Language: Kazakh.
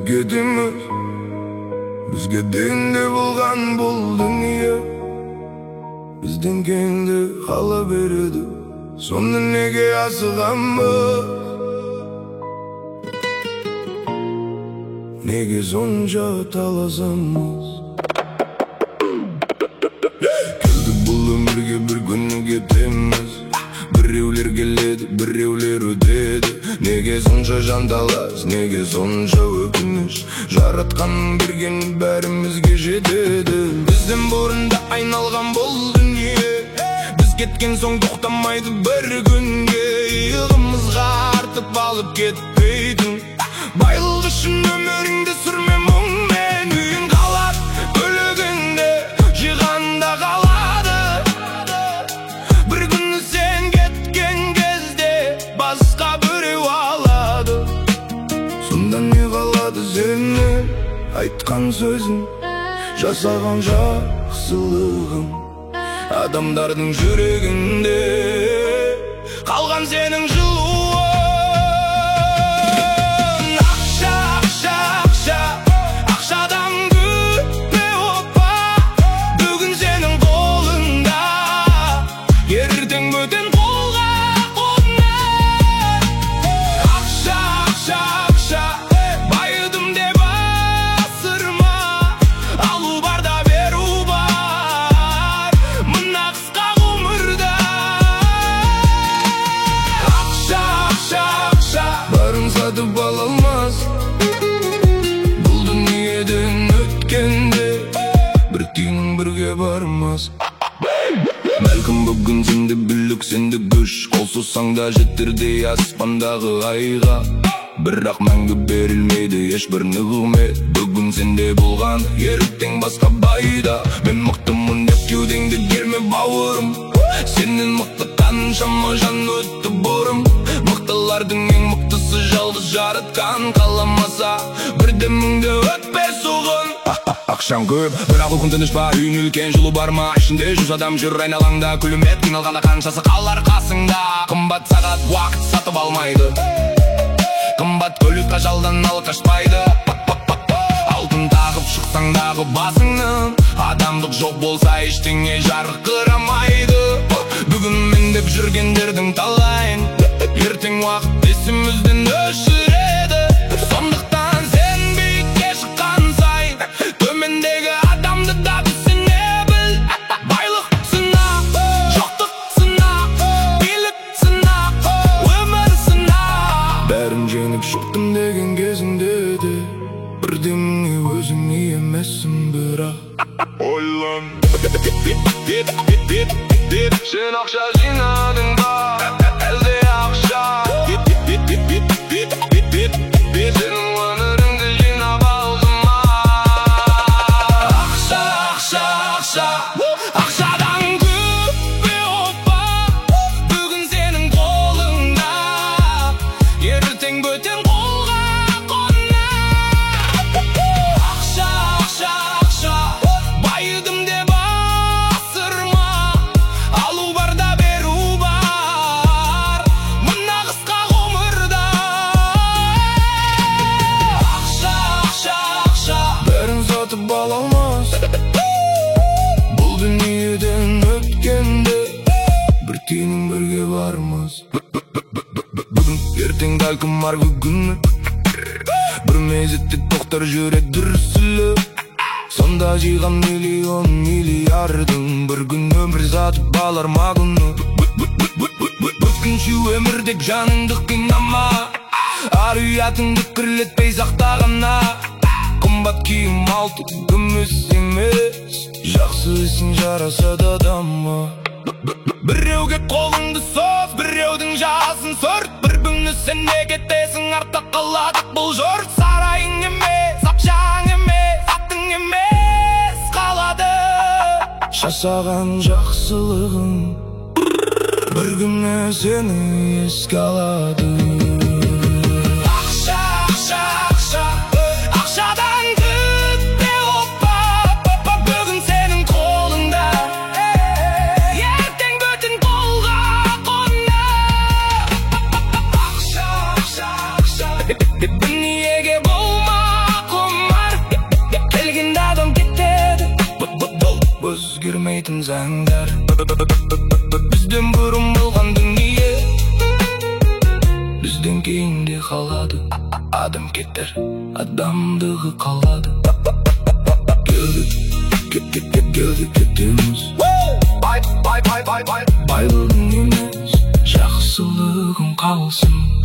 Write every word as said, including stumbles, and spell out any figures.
кетеміз. Бізге дейінде болған бұл дүние бізден кейінді қала береді. Сонда неге асығамыз? Неге сонша таласамыз? Келдік бұл өмірге бір күні кетеміз. Біреулер келеді, біреулер өтеді. Неге сонша жанталас, неге сонша өкініш? Жаратқанның бергені бәрімізге жетеді. Бізден бұрында айналған бұл дүние, біз кеткен соң тоқтамайды бір күнге. Иығымызға артып алып кетпейтін байлық үшін өміріңді сүрме мұңмен. Үйің қалады, бөлігінде жиғанда қалады. Бір күні сен кеткен кезде басқа біреу алады. Сонда не қалады сенен? Айтқан сөзің, жасаған жақсылығың, адамдардың жүрегінде қалған сенің жылуың. Ақша, ақша, ақша, ақшадан күтпе опа. Бүгін сенің қолыңда, ертең бөтен қолға қонар. Ақша, ақша, ақша, байыдым деп асырма. Алу бар да беру бар, мына қысқа ғұмырда. Ақша, ақша, ақша, барын сатып ала алмас. Бұл дүниеден өткенде бір тиының бірге бармас. Бәлкім бүгін сенде бүлік, сенде күш, қол созсаң да жетердей аспандағы айға. Бірақ мәңгі берілмейді ешбір нығмет. Бүгін сенде болған, ертең басқа байда. Мен мықтымын деп кеудеңді керме бауырым. Сенен мықты қаншама жан өтті бұрым. Мықтылардың ең мықтысы жалғыз жаратқан. Қаламаса бірдеміңді өтпе соғын. Ақшаң көп, бірақ ол күн тыныш па? Үйін үлкен, жылу бар ма? Ішінде жүз адам жүр айналаңда. Күлімет қиналғанда қаншасы қалар қасыңда. Қымбат сағат уақыт сатып алмайды. Қымбат көлік қажалдан алқашпайды. Алтын тағып шықсаң дағы басыңнан, адамдық жоқ болса ештеңе жарқырамайды. Бүгін мен деп жүргендердің талайын ертең уақыт есімізден өшіреді. Сондықтан сен биікке шыққан сайын төмендегі адамды да түсіне біл. Байлық сынақ, жоқтық сынақ, билік сынақ, өмір сынақ. Бәрін жеңіп шықтым деген кезіңде де бірдеміне өзің емессің бірақ. Ойлан, сен ақша жинадың ба? Әлде ақша сенің өміріңді жинап алды ма? Ақша, ақша, ақша, ақшадан күтпе опа. Бүгін сенің қолыңда, ертең бөтен қолға қонар. Ақша, ақша, ақша, байыдым деп асырма. Алу бар да беру бар, мына қысқа ғұмырда. Ақша, ақша, ақша, бәрін сатып ала алмас. Бұл дүниеден өткенде бір тиының бірге бармас. Бүгін ертең бәлкім арғы күні бір мезетте тоқтар жүрек дүрсілі. Сонда жиған миллион миллиардың бір күн өмір сатып алар ма күні? Өткінші өмірдек жаныңды қинама, ар ұятыңды кірлетпей сақтағана. Қымбат киім алтын күміс емес, жақсы ісің жараса да дама. Біреуге қолыңды соз, біреудің жасын сөрт. Бір күні сен де кетесің, артта қалады бұл жұрт. Сарайың емес, ақшаң емес, аттың емес қалады. Жасаған жақсылығың бір күні сені еске алады. Ақша, ақша, ақша, ақшадан күтпе опа. Бүгін сенің қолыңда, ертең бөтен қолға қонар. Ақша, ақша, ақша, дүниеге болма өзгермейтін заңдар. Бізден бұрын болған дүние, бізден кейін де қалады. Адам кетер, адамдығы қалады. Келдік, келдік, кетеміз. Байлығың емес, жақсылығың қалсын.